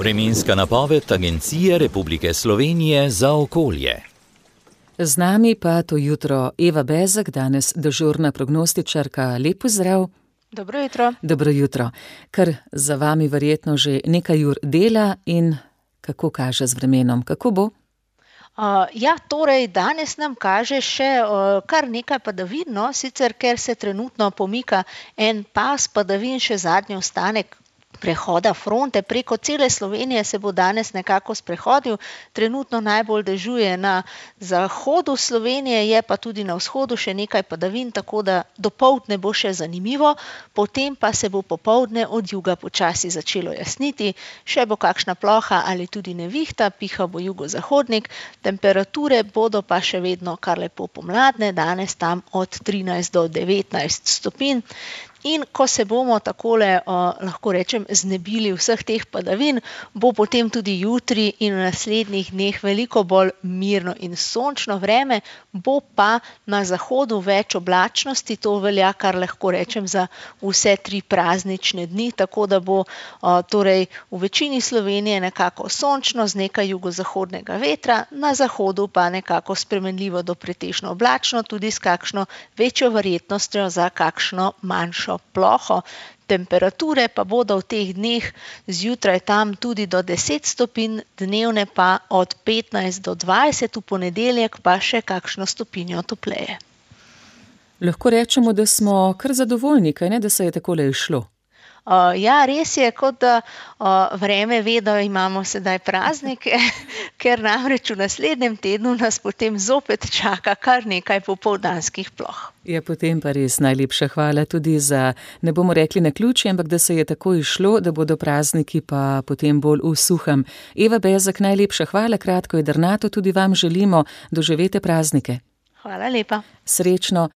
Vremenska napoved Agencije Republike Slovenije za okolje. Z nami pa to jutro Eva Bezek, danes dežurna prognostičarka. Lep pozdrav. Dobro jutro. Dobro jutro. Kar za vami verjetno že nekaj ur dela in kako kaže z vremenom, kako bo? Torej danes nam kaže še kar nekaj padavin, no, sicer ker se trenutno pomika en pas padavin, še zadnji ostanek prehoda fronte preko cele Slovenije se bo danes nekako sprehodil. Trenutno najbolj dežuje na zahodu Slovenije, je pa tudi na vzhodu še nekaj padavin, tako da dopoldne bo še zanimivo, potem pa se bo popoldne od juga počasi začelo jasniti, še bo kakšna ploha ali tudi nevihta, pihal bo jugozahodnik, temperature bodo pa še vedno kar lepo pomladne, danes tam od 13 do 19 stopinj. In ko se bomo takole, lahko rečem, znebili vseh teh padavin, bo potem tudi jutri in v naslednjih dneh veliko bolj mirno in sončno vreme, bo pa na zahodu več oblačnosti, to velja kar lahko rečem za vse 3 praznične dni, tako da bo torej v večini Slovenije nekako sončno z nekaj jugozahodnega vetra, na zahodu pa nekako spremenljivo do pretežno oblačno, tudi s kakšno večjo verjetnostjo za kakšno manjšo ploho. Temperature pa bodo v teh dneh zjutraj tam tudi do 10 stopinj, dnevne pa od 15 do 20, v ponedeljek pa še kakšno stopinjo topleje. Lahko rečemo, da smo kar zadovoljni, kaj ne, da se je takole izšlo? Res je, kot da vreme ve, da imamo sedaj praznike, ker namreč v naslednjem tednu nas potem zopet čaka kar nekaj popoldanskih ploh. Ja, potem pa res najlepša hvala tudi za, ne bomo rekli naključje, ampak da se je tako izšlo, da bodo prazniki pa potem bolj v suhem. Eva Bezek, najlepša hvala, kratko jedrnato tudi vam želimo, doživete praznike. Hvala lepa. Srečno.